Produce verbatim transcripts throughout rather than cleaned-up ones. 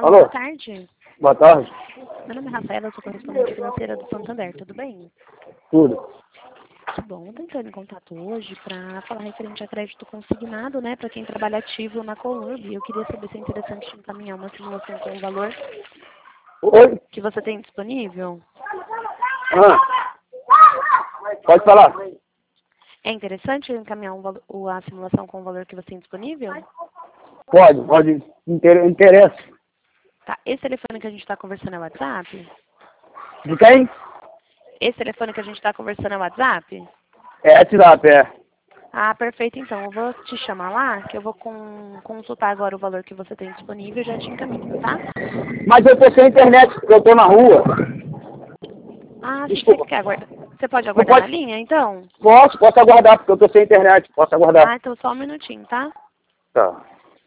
Alô, Alô? boa tarde. Boa tarde. Meu nome é Rafaela, eu sou correspondente financeira do Santander, tudo bem? Tudo. Que bom, estou entrando em contato hoje para falar referente a crédito consignado, né, para quem trabalha ativo na Columbi. Eu queria saber se é interessante te encaminhar uma simulação com o valor Oi? que você tem disponível. Ah. Pode falar. É interessante eu encaminhar um valo- o- a simulação com o valor que você tem disponível? Pode, pode. Inter- Interessa. Tá, esse telefone que a gente está conversando é WhatsApp? De quem? Esse telefone que a gente está conversando é WhatsApp? É WhatsApp, é. Ah, perfeito, então. Eu vou te chamar lá, que eu vou com- consultar agora o valor que você tem disponível e já te encaminho, tá? Mas eu tô sem internet, porque eu tô na rua. Ah, você Desculpa. quer aguardar? Você pode Não aguardar na pode? linha, então? Posso, posso aguardar, porque eu tô sem internet. Posso aguardar. Ah, então só um minutinho, tá? Tá.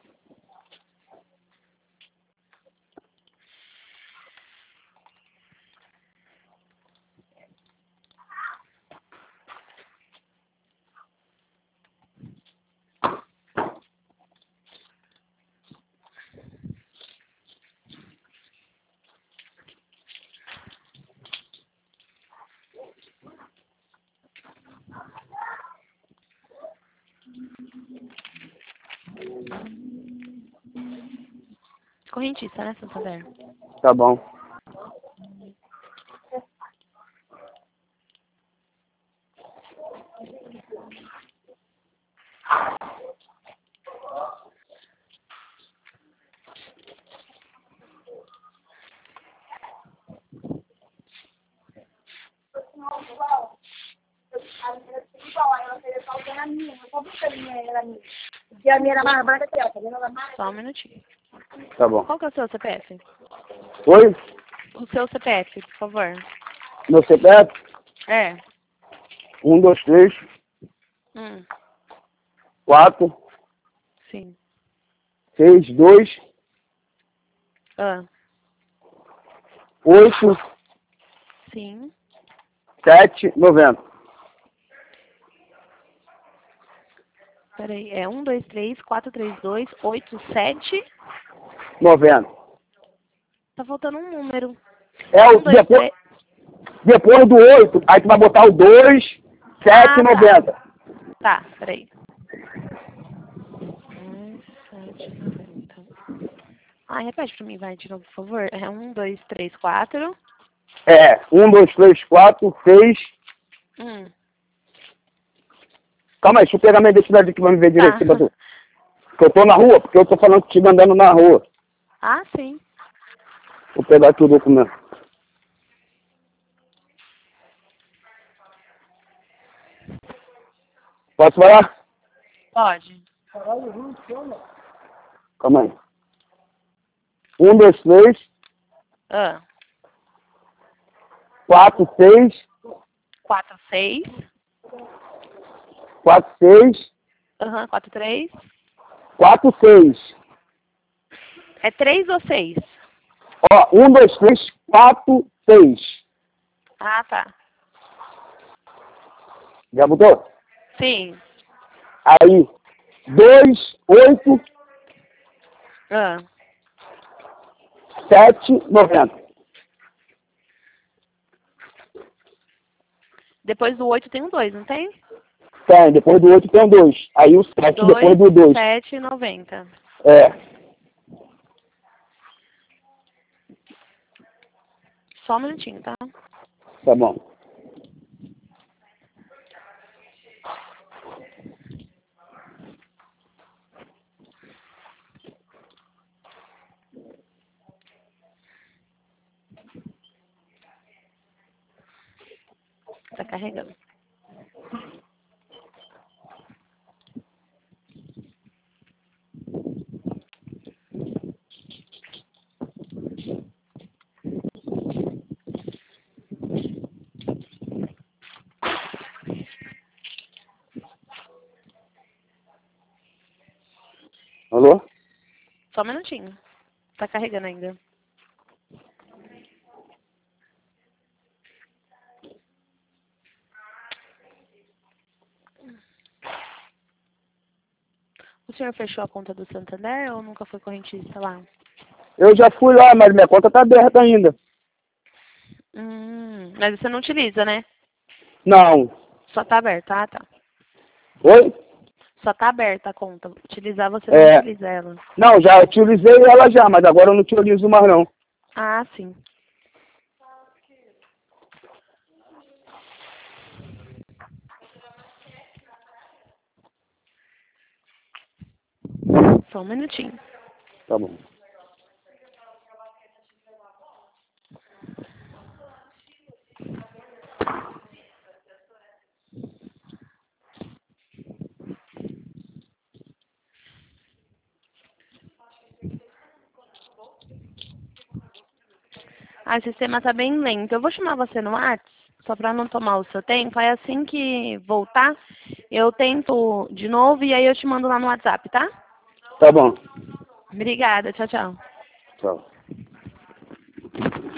Correntista, né, Santander? Tá bom. Só um minutinho. Tá bom. Qual que é o seu C P F? Oi? O seu C P F, por favor. Meu C P F? É. Um, dois, três, Hum, quatro, sim. seis, dois, Ah, oito, sim. sete, noventa. Peraí, é um, dois, três, quatro, três, dois, oito, sete. Noventa. Tá faltando um número. É o Um, dois, depois, três. depois do oito, aí tu vai botar o dois, sete, Ah, tá. noventa. Tá, peraí. Um, sete, noventa. Ah, repete pra mim, vai, de novo, por favor. É um, dois, três, quatro. É, um, dois, três, quatro, seis. Hum, Calma aí, deixa eu pegar minha identidade aqui pra me ver direito. tá. Tipo, assim, porque eu tô na rua, porque eu tô falando contigo andando na rua. Ah, sim. Vou pegar aqui o documento. Posso falar? Pode. Calma aí. Um, dois, três, Ah, quatro, seis, quatro, seis. quatro, seis, Aham, quatro, três. quatro, seis. É três ou seis? Ó, um, dois, três, quatro, seis. Ah, tá. Já botou? Sim. Aí, dois, oito, Ah, sete, noventa. depois do oito tem um dois, não tem? Tem, depois do oito tem o dois. Aí o sete depois Dois, do dois. sete, noventa. É, Só um minutinho, tá? tá bom. Tá carregando. Alô? Só um minutinho. Tá carregando ainda. O senhor fechou a conta do Santander ou nunca foi correntista lá? Eu já fui lá, mas minha conta tá aberta ainda. Hum, mas você não utiliza, né? Não. Só tá aberta, ah, tá. Oi? Só tá aberta a conta. Utilizar você não É. utiliza ela. Não, já utilizei ela já, mas agora eu não utilizo mais não. Ah, sim. Só um minutinho. Tá bom. Ah, o sistema tá bem lento. Eu vou chamar você no WhatsApp, só pra não tomar o seu tempo. Aí assim que voltar, eu tento de novo e aí eu te mando lá no WhatsApp, tá? Tá bom. Obrigada, tchau, tchau. Tchau.